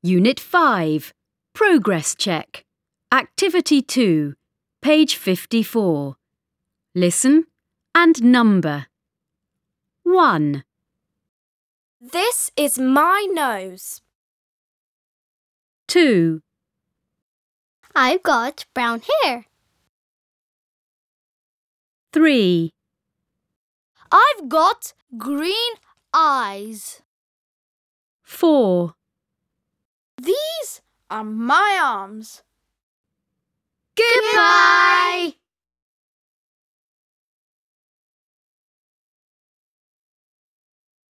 Unit 5, Progress Check. Activity 2, page 54. Listen and number. 1, This is my nose. 2, I've got brown hair. 3, I've got green eyes. 4, These are my arms. Goodbye!